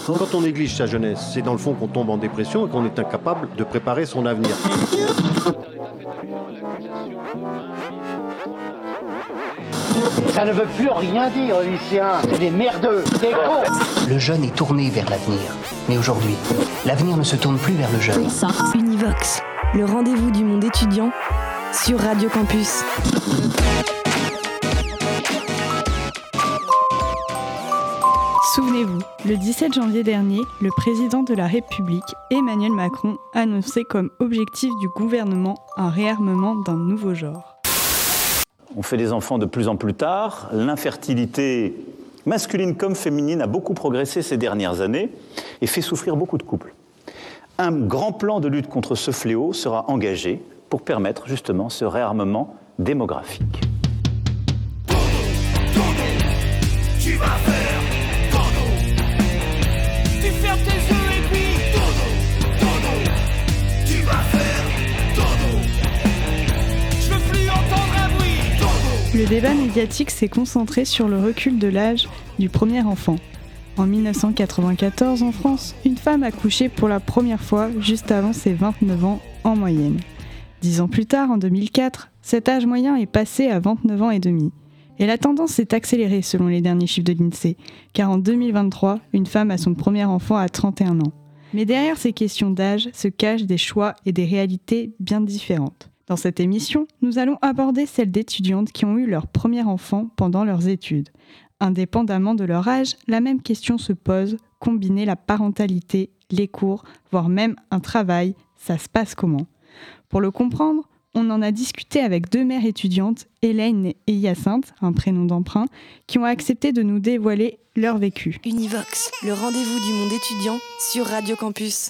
Quand on néglige sa jeunesse, c'est dans le fond qu'on tombe en dépression et qu'on est incapable de préparer son avenir. Ça ne veut plus rien dire, lycéens. C'est des merdeux, des cons. Le jeune est tourné vers l'avenir. Mais aujourd'hui, l'avenir ne se tourne plus vers le jeune. Univox, le rendez-vous du monde étudiant sur Radio Campus. Souvenez-vous, le 17 janvier dernier, le président de la République, Emmanuel Macron, annonçait comme objectif du gouvernement un réarmement d'un nouveau genre. On fait des enfants de plus en plus tard, l'infertilité masculine comme féminine a beaucoup progressé ces dernières années et fait souffrir beaucoup de couples. Un grand plan de lutte contre ce fléau sera engagé pour permettre justement ce réarmement démographique. Tu vas faire tu fermes tes yeux et puis tu vas faire je veux plus entendre un bruit. Le débat médiatique s'est concentré sur le recul de l'âge du premier enfant. En 1994, en France, une femme a couché pour la première fois juste avant ses 29 ans en moyenne. 10 ans plus tard, en 2004, cet âge moyen est passé à 29 ans et demi. Et la tendance s'est accélérée selon les derniers chiffres de l'INSEE, car en 2023, une femme a son premier enfant à 31 ans. Mais derrière ces questions d'âge se cachent des choix et des réalités bien différentes. Dans cette émission, nous allons aborder celles d'étudiantes qui ont eu leur premier enfant pendant leurs études. Indépendamment de leur âge, la même question se pose, combiner la parentalité, les cours, voire même un travail, ça se passe comment ? Pour le comprendre, on en a discuté avec deux mères étudiantes, Hélène et Hyacinthe, un prénom d'emprunt, qui ont accepté de nous dévoiler leur vécu. Univox, le rendez-vous du monde étudiant sur Radio Campus.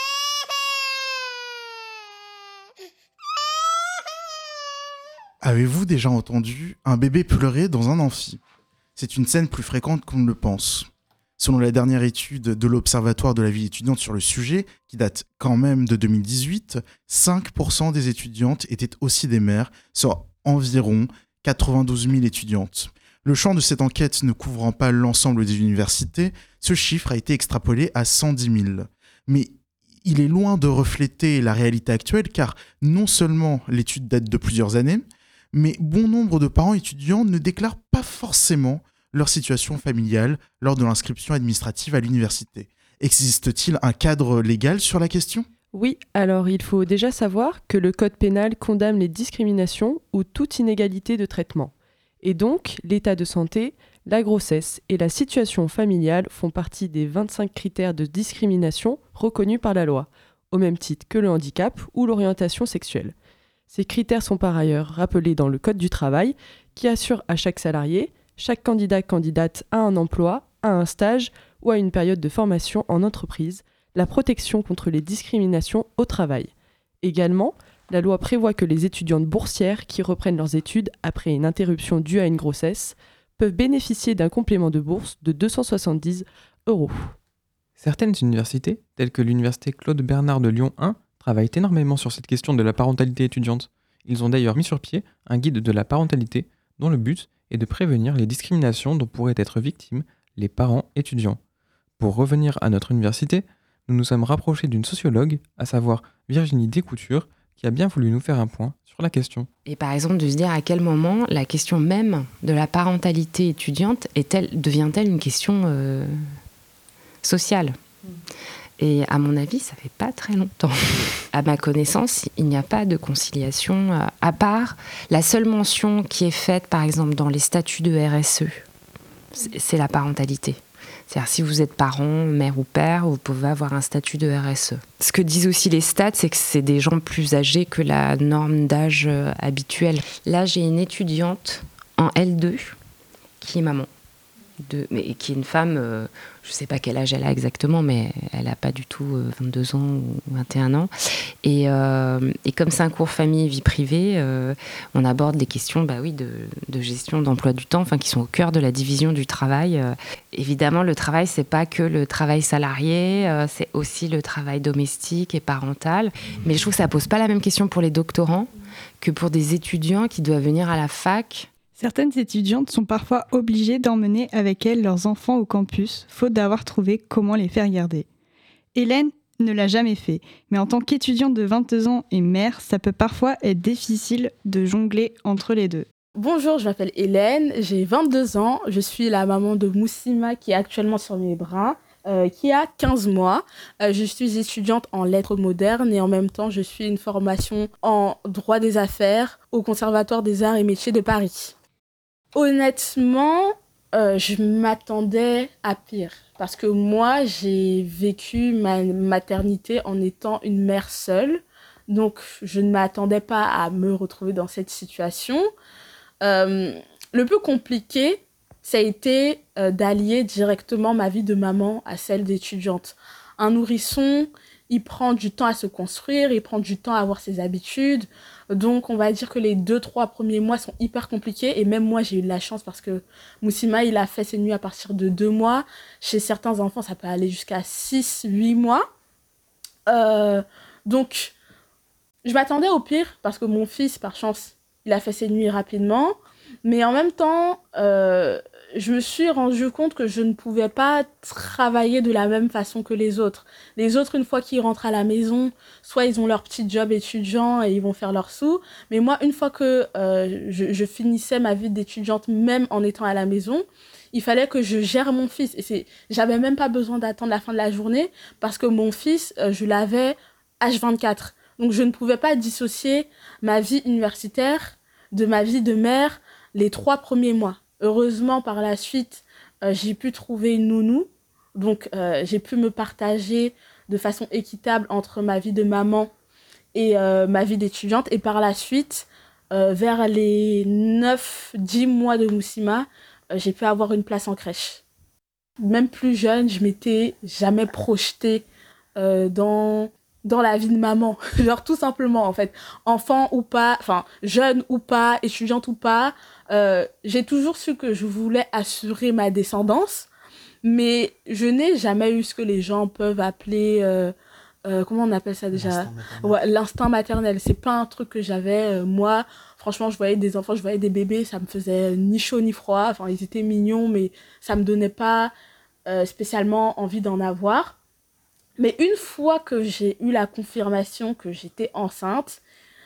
Avez-vous déjà entendu un bébé pleurer dans un amphi ? C'est une scène plus fréquente qu'on ne le pense. Selon la dernière étude de l'Observatoire de la vie étudiante sur le sujet, qui date quand même de 2018, 5% des étudiantes étaient aussi des mères, soit environ 92 000 étudiantes. Le champ de cette enquête ne couvrant pas l'ensemble des universités, ce chiffre a été extrapolé à 110 000. Mais il est loin de refléter la réalité actuelle, car non seulement l'étude date de plusieurs années, mais bon nombre de parents étudiants ne déclarent pas forcément leur situation familiale lors de l'inscription administrative à l'université. Existe-t-il un cadre légal sur la question ? Oui, alors il faut déjà savoir que le code pénal condamne les discriminations ou toute inégalité de traitement. Et donc, l'état de santé, la grossesse et la situation familiale font partie des 25 critères de discrimination reconnus par la loi, au même titre que le handicap ou l'orientation sexuelle. Ces critères sont par ailleurs rappelés dans le Code du travail, qui assure à chaque salarié, chaque candidate à un emploi, à un stage ou à une période de formation en entreprise, la protection contre les discriminations au travail. Également, la loi prévoit que les étudiantes boursières qui reprennent leurs études après une interruption due à une grossesse peuvent bénéficier d'un complément de bourse de 270 €. Certaines universités, telles que l'université Claude Bernard de Lyon 1, travaillent énormément sur cette question de la parentalité étudiante. Ils ont d'ailleurs mis sur pied un guide de la parentalité dont le but est de prévenir les discriminations dont pourraient être victimes les parents étudiants. Pour revenir à notre université, nous nous sommes rapprochés d'une sociologue, à savoir Virginie Descoutures, qui a bien voulu nous faire un point sur la question. Et par exemple, de se dire à quel moment la question même de la parentalité étudiante devient-elle une question sociale ? Et à mon avis, ça fait pas très longtemps. À ma connaissance, il n'y a pas de conciliation, à part la seule mention qui est faite, par exemple, dans les statuts de RSE, c'est la parentalité. C'est-à-dire, si vous êtes parent, mère ou père, vous pouvez avoir un statut de RSE. Ce que disent aussi les stats, c'est que c'est des gens plus âgés que la norme d'âge habituelle. Là, j'ai une étudiante en L2 qui est maman. Mais qui est une femme, je ne sais pas quel âge elle a exactement, mais elle n'a pas du tout 22 ans ou 21 ans. Et comme c'est un cours famille et vie privée, on aborde des questions de gestion d'emploi du temps, qui sont au cœur de la division du travail. Évidemment, le travail, ce n'est pas que le travail salarié, c'est aussi le travail domestique et parental. Mais je trouve que ça ne pose pas la même question pour les doctorants que pour des étudiants qui doivent venir à la fac. Certaines étudiantes sont parfois obligées d'emmener avec elles leurs enfants au campus, faute d'avoir trouvé comment les faire garder. Hélène ne l'a jamais fait, mais en tant qu'étudiante de 22 ans et mère, ça peut parfois être difficile de jongler entre les deux. Bonjour, je m'appelle Hélène, j'ai 22 ans, je suis la maman de Moussima qui est actuellement sur mes bras, qui a 15 mois. Je suis étudiante en lettres modernes et en même temps je suis une formation en droit des affaires au Conservatoire des Arts et Métiers de Paris. Honnêtement, je m'attendais à pire parce que moi j'ai vécu ma maternité en étant une mère seule, donc je ne m'attendais pas à me retrouver dans cette situation. Le plus compliqué, ça a été d'allier directement ma vie de maman à celle d'étudiante. Un nourrisson, il prend du temps à se construire, il prend du temps à avoir ses habitudes. Donc, on va dire que les 2-3 premiers mois sont hyper compliqués. Et même moi, j'ai eu de la chance parce que Moussima, il a fait ses nuits à partir de 2 mois. Chez certains enfants, ça peut aller jusqu'à 6-8 mois. Donc, je m'attendais au pire parce que mon fils, par chance, il a fait ses nuits rapidement. Mais en même temps, je me suis rendu compte que je ne pouvais pas travailler de la même façon que les autres. Les autres, une fois qu'ils rentrent à la maison, soit ils ont leur petit job étudiant et ils vont faire leurs sous. Mais moi, une fois que je finissais ma vie d'étudiante, même en étant à la maison, il fallait que je gère mon fils. Et j'avais même pas besoin d'attendre la fin de la journée parce que mon fils, je l'avais H24. Donc, je ne pouvais pas dissocier ma vie universitaire de ma vie de mère les 3 premiers mois. Heureusement, par la suite, j'ai pu trouver une nounou. Donc, j'ai pu me partager de façon équitable entre ma vie de maman et ma vie d'étudiante. Et par la suite, vers les 9-10 mois de Moussima, j'ai pu avoir une place en crèche. Même plus jeune, je m'étais jamais projetée dans la vie de maman. Genre, tout simplement, en fait. Enfant ou pas, enfin, jeune ou pas, étudiante ou pas, j'ai toujours su que je voulais assurer ma descendance, mais je n'ai jamais eu ce que les gens peuvent appeler, comment on appelle ça déjà ? L'instinct maternel. C'est pas un truc que j'avais. Moi, franchement, je voyais des enfants, je voyais des bébés, ça me faisait ni chaud ni froid. Enfin, ils étaient mignons, mais ça me donnait pas spécialement envie d'en avoir. Mais une fois que j'ai eu la confirmation que j'étais enceinte,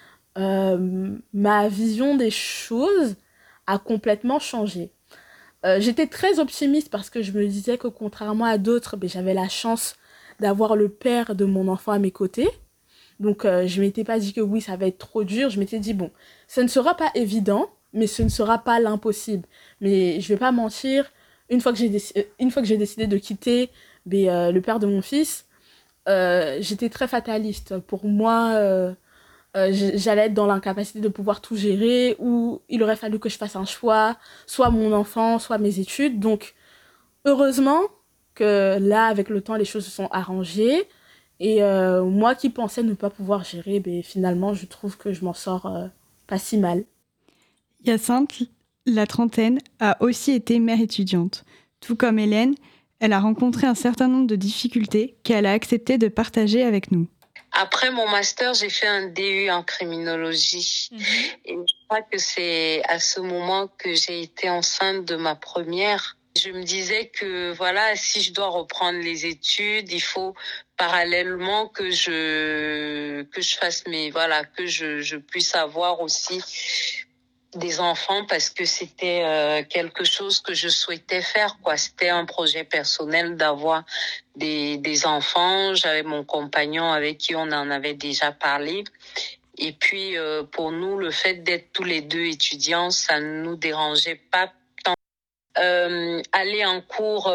ma vision des choses a complètement changé. J'étais très optimiste parce que je me disais que contrairement à d'autres, j'avais la chance d'avoir le père de mon enfant à mes côtés. Donc je ne m'étais pas dit que oui, ça va être trop dur. Je m'étais dit, bon, ça ne sera pas évident, mais ce ne sera pas l'impossible. Mais je ne vais pas mentir, une fois que j'ai décidé de quitter le père de mon fils, j'étais très fataliste. Pour moi, j'allais être dans l'incapacité de pouvoir tout gérer, ou il aurait fallu que je fasse un choix, soit mon enfant, soit mes études. Donc, heureusement que là, avec le temps, les choses se sont arrangées. Et moi qui pensais ne pas pouvoir gérer, finalement, je trouve que je m'en sors pas si mal. Hyacinthe, la trentaine, a aussi été mère étudiante. Tout comme Hélène, elle a rencontré un certain nombre de difficultés qu'elle a accepté de partager avec nous. Après mon master, j'ai fait un DU en criminologie. Et je crois que c'est à ce moment que j'ai été enceinte de ma première. Je me disais que voilà, si je dois reprendre les études, il faut parallèlement que je fasse que je puisse avoir aussi des enfants, parce que c'était quelque chose que je souhaitais faire, quoi. C'était un projet personnel d'avoir des enfants. J'avais mon compagnon avec qui on en avait déjà parlé. Et puis, pour nous, le fait d'être tous les deux étudiants, ça ne nous dérangeait pas tant. Aller en cours,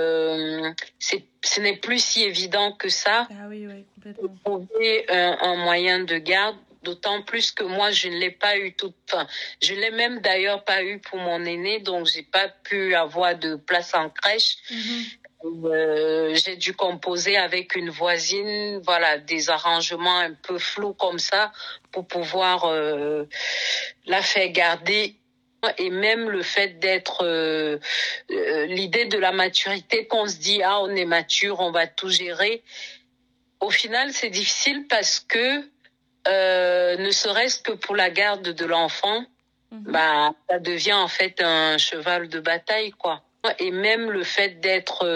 ce n'est plus si évident que ça. Ah oui, complètement. Trouver un moyen de garde. D'autant plus que moi, je ne l'ai pas eu je l'ai même d'ailleurs pas eu pour mon aîné, donc j'ai pas pu avoir de place en crèche. J'ai dû composer avec une voisine, des arrangements un peu flous comme ça pour pouvoir la faire garder. Et même le fait d'être l'idée de la maturité, qu'on se dit on est mature, on va tout gérer. Au final, c'est difficile parce que ne serait-ce que pour la garde de l'enfant, ça devient en fait un cheval de bataille, quoi. Et même le fait d'être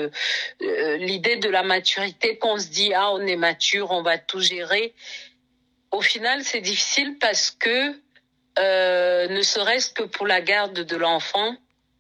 l'idée de la maturité, qu'on se dit on est mature, on va tout gérer. Au final, c'est difficile parce que ne serait-ce que pour la garde de l'enfant,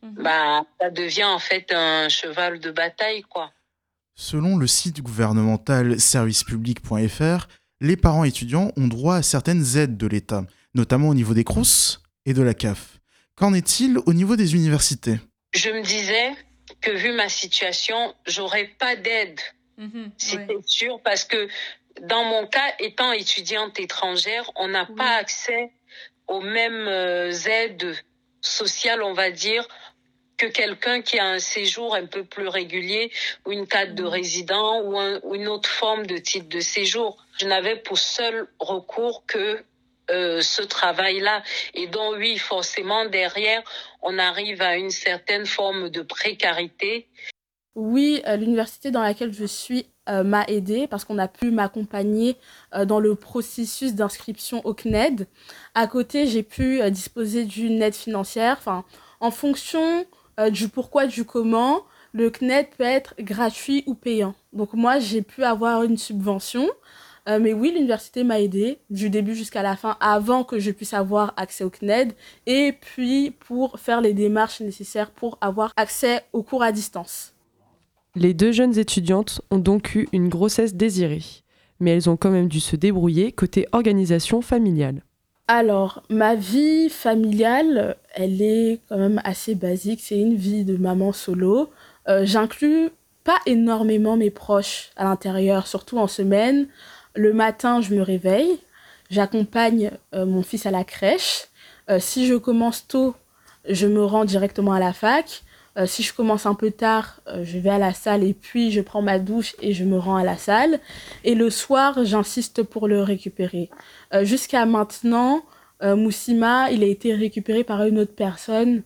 ça devient en fait un cheval de bataille, quoi. Selon le site gouvernemental servicepublic.fr, les parents étudiants ont droit à certaines aides de l'État, notamment au niveau des Crous et de la CAF. Qu'en est-il au niveau des universités ? Je me disais que vu ma situation, j'aurais pas d'aide. C'était sûr, parce que dans mon cas, étant étudiante étrangère, on n'a pas accès aux mêmes aides sociales, on va dire, que quelqu'un qui a un séjour un peu plus régulier ou une carte de résident ou une autre forme de titre de séjour. Je n'avais pour seul recours que ce travail-là. Et donc, oui, forcément, derrière, on arrive à une certaine forme de précarité. Oui, l'université dans laquelle je suis m'a aidée parce qu'on a pu m'accompagner dans le processus d'inscription au CNED. À côté, j'ai pu disposer d'une aide financière. Enfin, en fonction du pourquoi, du comment, le CNED peut être gratuit ou payant. Donc moi, j'ai pu avoir une subvention. Mais oui, l'université m'a aidée du début jusqu'à la fin avant que je puisse avoir accès au CNED et puis pour faire les démarches nécessaires pour avoir accès aux cours à distance. Les 2 jeunes étudiantes ont donc eu une grossesse désirée, mais elles ont quand même dû se débrouiller côté organisation familiale. Alors, ma vie familiale, elle est quand même assez basique. C'est une vie de maman solo. J'inclus pas énormément mes proches à l'intérieur, surtout en semaine. Le matin, je me réveille, j'accompagne mon fils à la crèche. Si je commence tôt, je me rends directement à la fac. Si je commence un peu tard, je vais à la salle et puis je prends ma douche et je me rends à la salle. Et le soir, j'insiste pour le récupérer. Jusqu'à maintenant, Moussima, il a été récupéré par une autre personne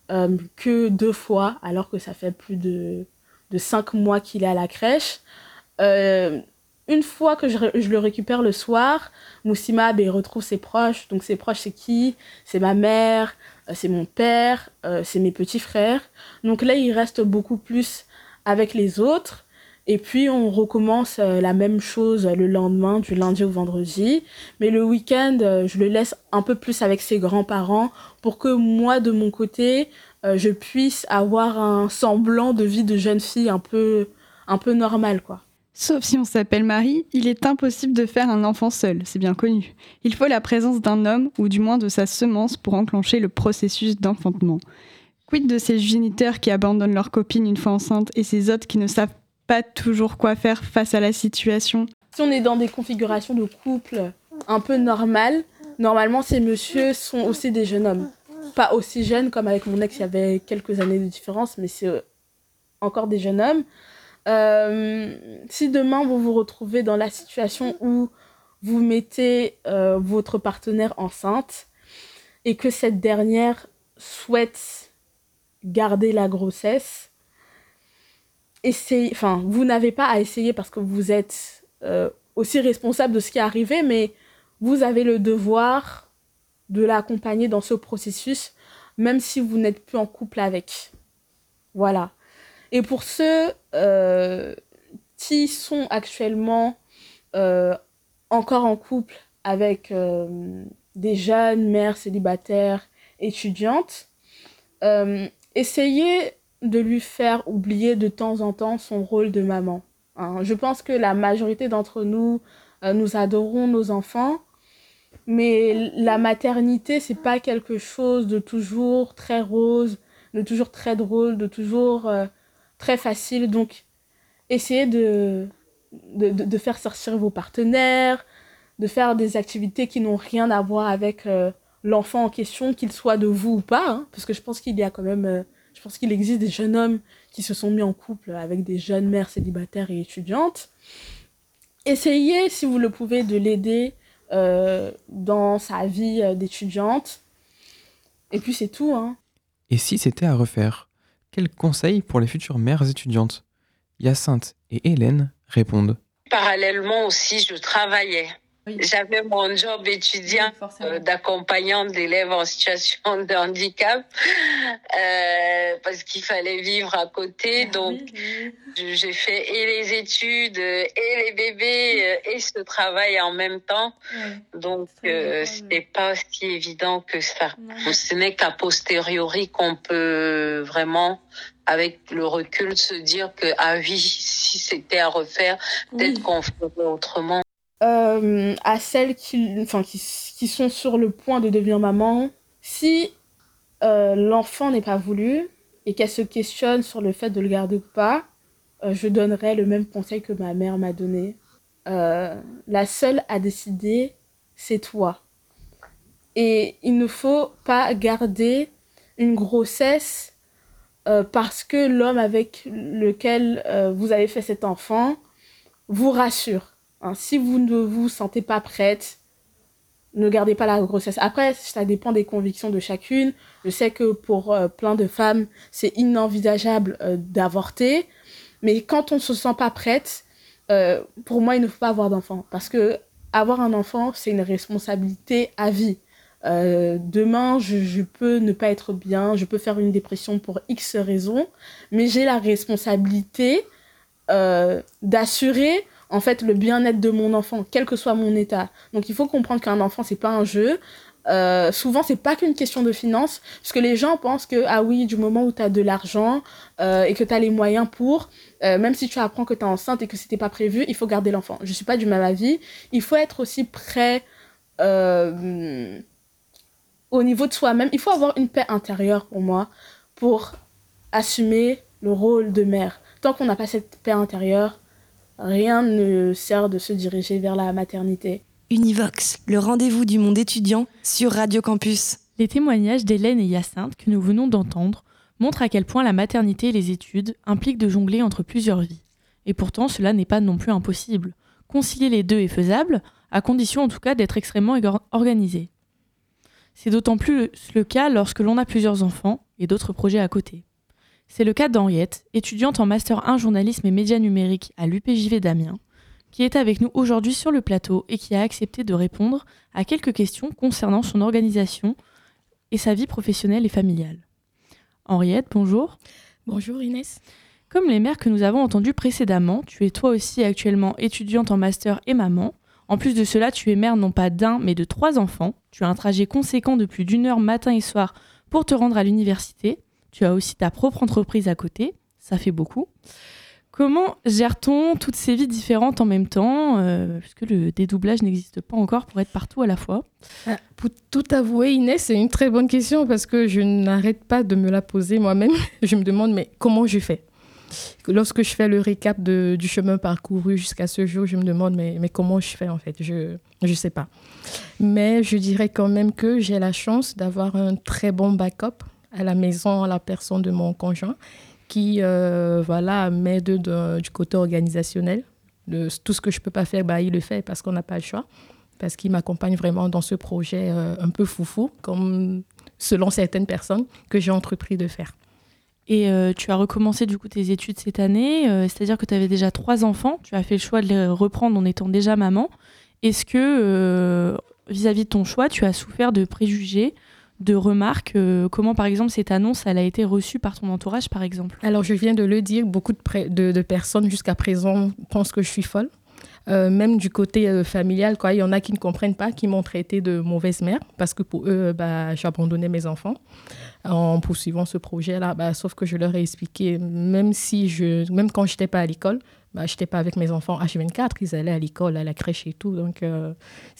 que 2 fois, alors que ça fait plus de 5 mois qu'il est à la crèche. Une fois que je le récupère le soir, Moussima il retrouve ses proches. Donc ses proches, c'est qui ? C'est ma mère, c'est mon père, c'est mes petits frères. Donc là, il reste beaucoup plus avec les autres. Et puis, on recommence la même chose le lendemain, du lundi au vendredi. Mais le week-end, je le laisse un peu plus avec ses grands-parents pour que moi, de mon côté, je puisse avoir un semblant de vie de jeune fille un peu normal, quoi. Sauf si on s'appelle Marie, il est impossible de faire un enfant seul, c'est bien connu. Il faut la présence d'un homme, ou du moins de sa semence, pour enclencher le processus d'enfantement. Quid de ces géniteurs qui abandonnent leurs copines une fois enceintes et ces autres qui ne savent pas toujours quoi faire face à la situation ? Si on est dans des configurations de couple un peu normales, normalement ces messieurs sont aussi des jeunes hommes. Pas aussi jeunes comme avec mon ex, il y avait quelques années de différence, mais c'est encore des jeunes hommes. Si demain vous vous retrouvez dans la situation où vous mettez votre partenaire enceinte et que cette dernière souhaite garder la grossesse, vous n'avez pas à essayer parce que vous êtes aussi responsable de ce qui est arrivé, mais vous avez le devoir de l'accompagner dans ce processus, même si vous n'êtes plus en couple avec. Voilà. Et pour ceux qui sont actuellement encore en couple avec des jeunes mères célibataires, étudiantes, essayez de lui faire oublier de temps en temps son rôle de maman. Je pense que la majorité d'entre nous, nous adorons nos enfants, mais la maternité, c'est pas quelque chose de toujours très rose, de toujours très drôle, de toujours très facile. Donc, essayez de faire sortir vos partenaires, de faire des activités qui n'ont rien à voir avec l'enfant en question, qu'il soit de vous ou pas, parce que je pense qu'il y a quand même... je pense qu'il existe des jeunes hommes qui se sont mis en couple avec des jeunes mères célibataires et étudiantes. Essayez, si vous le pouvez, de l'aider dans sa vie d'étudiante. Et puis c'est tout. Et si c'était à refaire, quels conseils pour les futures mères étudiantes ? Hyacinthe et Hélène répondent. Parallèlement aussi, je travaillais. J'avais mon job étudiant d'accompagnante d'élèves en situation de handicap parce qu'il fallait vivre à côté. Donc, j'ai fait et les études et les bébés et ce travail en même temps. Donc, c'était pas si évident que ça. Ce n'est qu'à posteriori qu'on peut vraiment, avec le recul, se dire que, ah oui, si c'était à refaire, peut-être qu'on ferait autrement. À celles qui sont sur le point de devenir maman, si l'enfant n'est pas voulu et qu'elle se questionne sur le fait de le garder ou pas, je donnerais le même conseil que ma mère m'a donné. La seule à décider, c'est toi. Et il ne faut pas garder une grossesse parce que l'homme avec lequel vous avez fait cet enfant vous rassure. Si vous ne vous sentez pas prête, ne gardez pas la grossesse. Après, ça dépend des convictions de chacune. Je sais que pour plein de femmes, c'est inenvisageable d'avorter. Mais quand on ne se sent pas prête, pour moi, il ne faut pas avoir d'enfant. Parce que avoir un enfant, c'est une responsabilité à vie. Demain, je peux ne pas être bien, je peux faire une dépression pour X raisons, mais j'ai la responsabilité d'assurer en fait le bien-être de mon enfant, quel que soit mon état. Donc il faut comprendre qu'un enfant, c'est pas un jeu. Souvent, c'est pas qu'une question de finances, parce que les gens pensent que, ah oui, du moment où tu as de l'argent et que tu as les moyens pour, même si tu apprends que tu es enceinte et que c'était pas prévu, il faut garder l'enfant. Je suis pas du même avis. Il faut être aussi prêt au niveau de soi-même. Il faut avoir une paix intérieure, pour moi, pour assumer le rôle de mère. Tant qu'on n'a pas cette paix intérieure, rien ne sert de se diriger vers la maternité. Univox, le rendez-vous du monde étudiant sur Radio Campus. Les témoignages d'Hélène et Hyacinthe que nous venons d'entendre montrent à quel point la maternité et les études impliquent de jongler entre plusieurs vies. Et pourtant, cela n'est pas non plus impossible. Concilier les deux est faisable, à condition en tout cas d'être extrêmement organisé. C'est d'autant plus le cas lorsque l'on a plusieurs enfants et d'autres projets à côté. C'est le cas d'Henriette, étudiante en Master 1 journalisme et médias numériques à l'UPJV d'Amiens, qui est avec nous aujourd'hui sur le plateau et qui a accepté de répondre à quelques questions concernant son organisation et sa vie professionnelle et familiale. Henriette, bonjour. Bonjour Inès. Comme les mères que nous avons entendues précédemment, tu es toi aussi actuellement étudiante en Master et maman. En plus de cela, tu es mère non pas d'un, mais de 3 enfants. Tu as un trajet conséquent de plus d'1 heure matin et soir pour te rendre à l'université. Tu as aussi ta propre entreprise à côté, ça fait beaucoup. Comment gère-t-on toutes ces vies différentes en même temps, puisque le dédoublage n'existe pas encore pour être partout à la fois? Pour tout avouer, Inès, c'est une très bonne question parce que je n'arrête pas de me la poser moi-même. Je me demande, mais comment je fais? Lorsque je fais le récap du chemin parcouru jusqu'à ce jour, je me demande, mais comment je fais en fait? Je ne sais pas. Mais je dirais quand même que j'ai la chance d'avoir un très bon backup à la maison, à la personne de mon conjoint, qui m'aide du côté organisationnel. Tout ce que je ne peux pas faire, il le fait parce qu'on n'a pas le choix, parce qu'il m'accompagne vraiment dans ce projet un peu foufou, comme selon certaines personnes, que j'ai entrepris de faire. Et tu as recommencé du coup tes études cette année, c'est-à-dire que tu avais déjà 3 enfants, tu as fait le choix de les reprendre en étant déjà maman. Est-ce que vis-à-vis de ton choix, tu as souffert de préjugés, de remarques, comment par exemple cette annonce elle a été reçue par ton entourage par exemple? Alors je viens de le dire, beaucoup de personnes jusqu'à présent pensent que je suis folle. Même du côté familial, il y en a qui ne comprennent pas, qui m'ont traité de mauvaise mère parce que pour eux, j'abandonnais mes enfants en poursuivant ce projet-là. Sauf que je leur ai expliqué, même quand je n'étais pas à l'école, je n'étais pas avec mes enfants H24, ils allaient à l'école, à la crèche et tout. Donc, je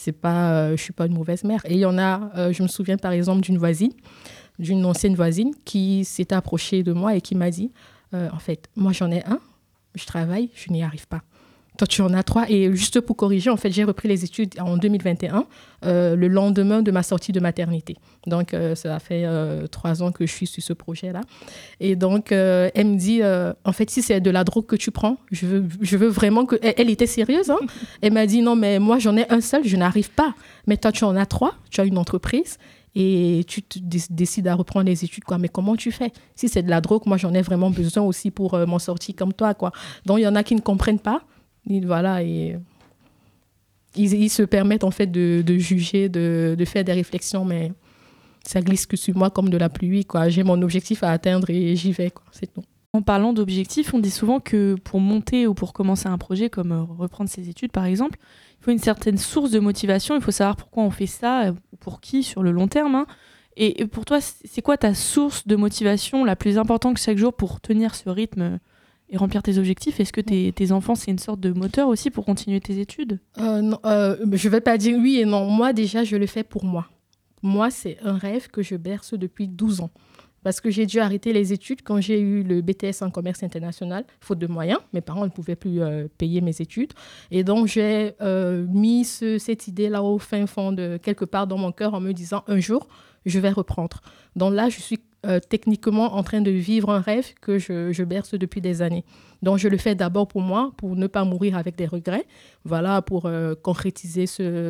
ne suis pas une mauvaise mère. Et il y en a, je me souviens par exemple d'une ancienne voisine qui s'était approchée de moi et qui m'a dit, en fait, moi j'en ai un, je travaille, je n'y arrive pas. Toi, tu en as 3. Et juste pour corriger, en fait, j'ai repris les études en 2021, le lendemain de ma sortie de maternité. Donc, ça fait 3 ans que je suis sur ce projet-là. Et donc, elle me dit, en fait, si c'est de la drogue que tu prends, je veux vraiment que... Elle était sérieuse, hein. Elle m'a dit, non, mais moi, j'en ai un seul, je n'arrive pas. Mais toi, tu en as 3, tu as une entreprise et tu décides à reprendre les études, quoi. Mais comment tu fais? Si c'est de la drogue, moi, j'en ai vraiment besoin aussi pour m'en sortir comme toi, quoi. Donc, il y en a qui ne comprennent pas. Et voilà, et Ils se permettent en fait de juger, de faire des réflexions, mais ça glisse que sur moi comme de la pluie, quoi. J'ai mon objectif à atteindre et j'y vais, quoi. C'est tout. En parlant d'objectifs, on dit souvent que pour monter ou pour commencer un projet, comme reprendre ses études par exemple, il faut une certaine source de motivation, il faut savoir pourquoi on fait ça, ou pour qui sur le long terme, hein. Et pour toi, c'est quoi ta source de motivation la plus importante chaque jour pour tenir ce rythme et remplir tes objectifs? Est-ce que tes enfants, c'est une sorte de moteur aussi pour continuer tes études? Non, je ne vais pas dire oui et non. Moi, déjà, je le fais pour moi. Moi, c'est un rêve que je berce depuis 12 ans. Parce que j'ai dû arrêter les études quand j'ai eu le BTS en commerce international, faute de moyens. Mes parents ne pouvaient plus payer mes études. Et donc, j'ai mis cette idée-là au fin fond de quelque part dans mon cœur en me disant, un jour, je vais reprendre. Donc là, je suis techniquement en train de vivre un rêve que je berce depuis des années. Donc, je le fais d'abord pour moi, pour ne pas mourir avec des regrets. Voilà, pour concrétiser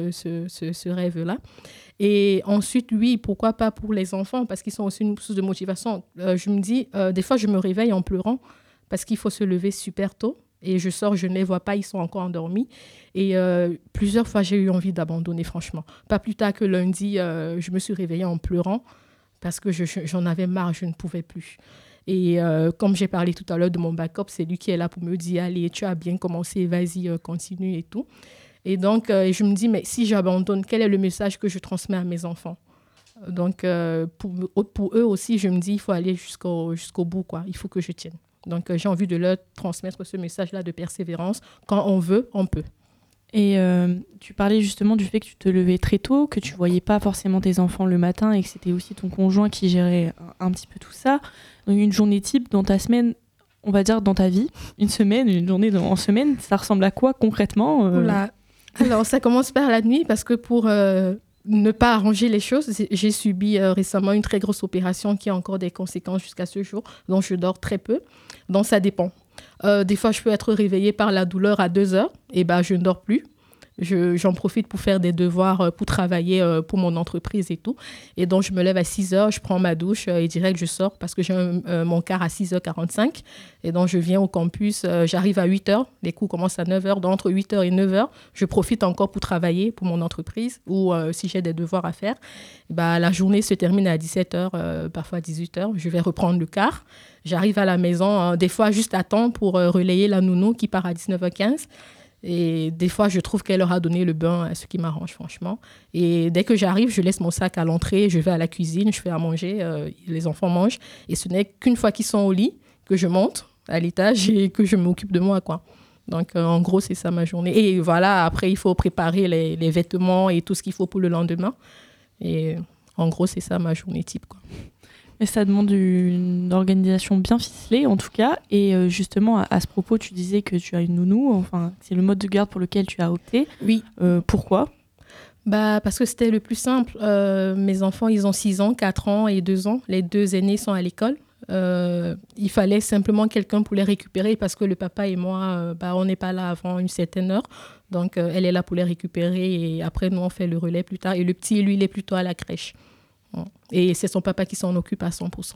ce rêve-là. Et ensuite, oui, pourquoi pas pour les enfants, parce qu'ils sont aussi une source de motivation. Je me dis, des fois, je me réveille en pleurant parce qu'il faut se lever super tôt. Et je sors, je ne les vois pas, ils sont encore endormis. Et plusieurs fois, j'ai eu envie d'abandonner, franchement. Pas plus tard que lundi, je me suis réveillée en pleurant parce que j'en avais marre, je ne pouvais plus. Et comme j'ai parlé tout à l'heure de mon backup, c'est lui qui est là pour me dire, allez, tu as bien commencé, vas-y, continue et tout. Et donc, je me dis, mais si j'abandonne, quel est le message que je transmets à mes enfants? Donc, pour eux aussi, je me dis, il faut aller jusqu'au bout, quoi. Il faut que je tienne. Donc, j'ai envie de leur transmettre ce message-là de persévérance. Quand on veut, on peut. Et tu parlais justement du fait que tu te levais très tôt, que tu voyais pas forcément tes enfants le matin et que c'était aussi ton conjoint qui gérait un petit peu tout ça. Donc, une journée type dans ta semaine, on va dire dans ta vie, une journée en semaine, ça ressemble à quoi concrètement Oula. Alors, ça commence par la nuit parce que pour ne pas arranger les choses, j'ai subi récemment une très grosse opération qui a encore des conséquences jusqu'à ce jour, dont je dors très peu. Donc, ça dépend. Des fois, je peux être réveillée par la douleur à 2 heures et je ne dors plus. J'en profite pour faire des devoirs, pour travailler pour mon entreprise et tout. Et donc, je me lève à 6 heures, je prends ma douche et direct, je sors parce que j'ai mon car à 6h45. Et donc, je viens au campus, j'arrive à 8 heures. Les cours commencent à 9 heures. Donc, entre 8 heures et 9 heures, je profite encore pour travailler pour mon entreprise ou si j'ai des devoirs à faire. La journée se termine à 17 heures, parfois 18 heures. Je vais reprendre le car. J'arrive à la maison, des fois juste à temps pour relayer la nounou qui part à 19h15. Et des fois, je trouve qu'elle leur a donné le bain, ce qui m'arrange, franchement. Et dès que j'arrive, je laisse mon sac à l'entrée, je vais à la cuisine, je fais à manger, les enfants mangent. Et ce n'est qu'une fois qu'ils sont au lit que je monte à l'étage et que je m'occupe de moi, quoi. Donc, en gros, c'est ça ma journée. Et voilà, après, il faut préparer les vêtements et tout ce qu'il faut pour le lendemain. Et en gros, c'est ça ma journée type, quoi. Et ça demande une organisation bien ficelée, en tout cas. Et justement, à ce propos, tu disais que tu as une nounou. Enfin, c'est le mode de garde pour lequel tu as opté. Oui. Pourquoi ? Parce que c'était le plus simple. Mes enfants, ils ont 6 ans, 4 ans et 2 ans. Les 2 aînés sont à l'école. Il fallait simplement quelqu'un pour les récupérer parce que le papa et moi, on n'est pas là avant une certaine heure. Donc, elle est là pour les récupérer. Et après, nous, on fait le relais plus tard. Et le petit, lui, il est plutôt à la crèche. Et c'est son papa qui s'en occupe à 100%.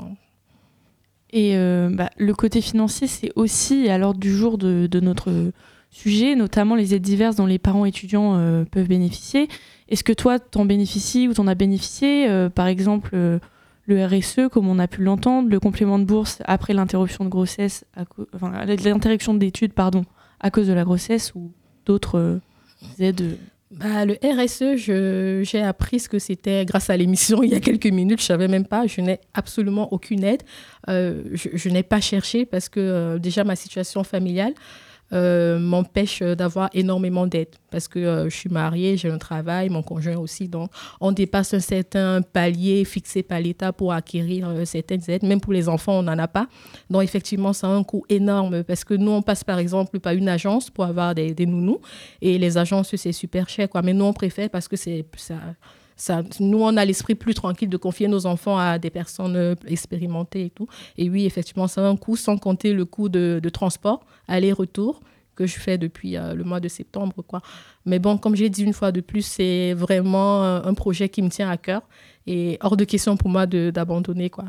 Et le côté financier, c'est aussi à l'ordre du jour de notre sujet, notamment les aides diverses dont les parents étudiants peuvent bénéficier. Est-ce que toi, t'en bénéficies ou t'en as bénéficié par exemple, le RSE, comme on a pu l'entendre, le complément de bourse après l'interruption de grossesse, l'interruption d'études, à cause de la grossesse ou d'autres aides le RSE, j'ai appris ce que c'était grâce à l'émission il y a quelques minutes. Je ne savais même pas. Je n'ai absolument aucune aide. Je n'ai pas cherché parce que déjà ma situation familiale m'empêche d'avoir énormément d'aide. Parce que je suis mariée, j'ai un travail, mon conjoint aussi. Donc, on dépasse un certain palier fixé par l'État pour acquérir certaines aides. Même pour les enfants, on n'en a pas. Donc, effectivement, ça a un coût énorme parce que nous, on passe par exemple par une agence pour avoir des nounous. Et les agences, c'est super cher, quoi. Mais nous, on préfère parce que nous, on a l'esprit plus tranquille de confier nos enfants à des personnes expérimentées et tout. Et oui, effectivement, ça a un coût, sans compter le coût de transport, aller-retour, que je fais depuis le mois de septembre, quoi. Mais bon, comme j'ai dit une fois de plus, c'est vraiment un projet qui me tient à cœur et hors de question pour moi d'abandonner, quoi.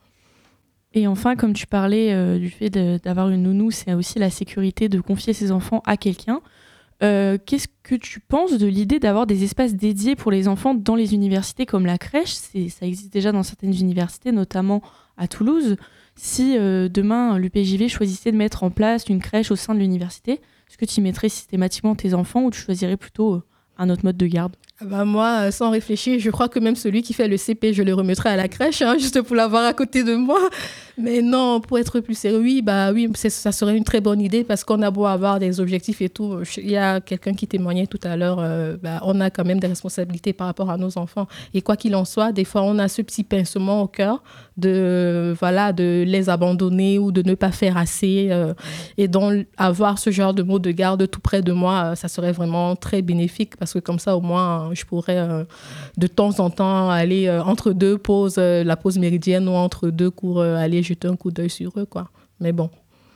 Et enfin, comme tu parlais du fait d'avoir une nounou, c'est aussi la sécurité de confier ses enfants à quelqu'un. Qu'est-ce que tu penses de l'idée d'avoir des espaces dédiés pour les enfants dans les universités comme la crèche ? Ça existe déjà dans certaines universités, notamment à Toulouse. Si demain l'UPJV choisissait de mettre en place une crèche au sein de l'université, est-ce que tu y mettrais systématiquement tes enfants ou tu choisirais plutôt un autre mode de garde ? Moi, sans réfléchir, je crois que même celui qui fait le CP, je le remettrai à la crèche, juste pour l'avoir à côté de moi. Mais non, pour être plus sérieux, oui, ça serait une très bonne idée parce qu'on a beau avoir des objectifs et tout. Il y a quelqu'un qui témoignait tout à l'heure, on a quand même des responsabilités par rapport à nos enfants. Et quoi qu'il en soit, des fois, on a ce petit pincement au cœur de les abandonner ou de ne pas faire assez. Et donc, avoir ce genre de mot de garde tout près de moi, ça serait vraiment très bénéfique parce que comme ça, au moins, je pourrais de temps en temps aller entre deux pauses, la pause méridienne ou entre deux cours, aller jeter un coup d'œil sur eux, quoi. Mais bon.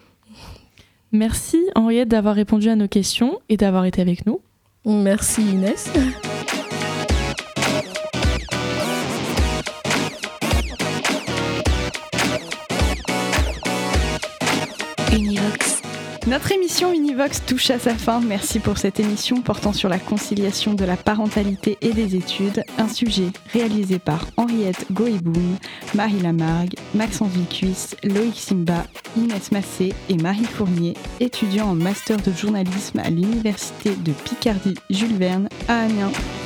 Merci Henriette d'avoir répondu à nos questions et d'avoir été avec nous. Merci Inès. Univox. Notre émission Univox touche à sa fin. Merci pour cette émission portant sur la conciliation de la parentalité et des études. Un sujet réalisé par Henriette Goïboum, Marie Lamargue, Maxence Vicuis, Loïc Simba, Inès Massé et Marie Fournier, étudiants en master de journalisme à l'Université de Picardie Jules Verne à Amiens.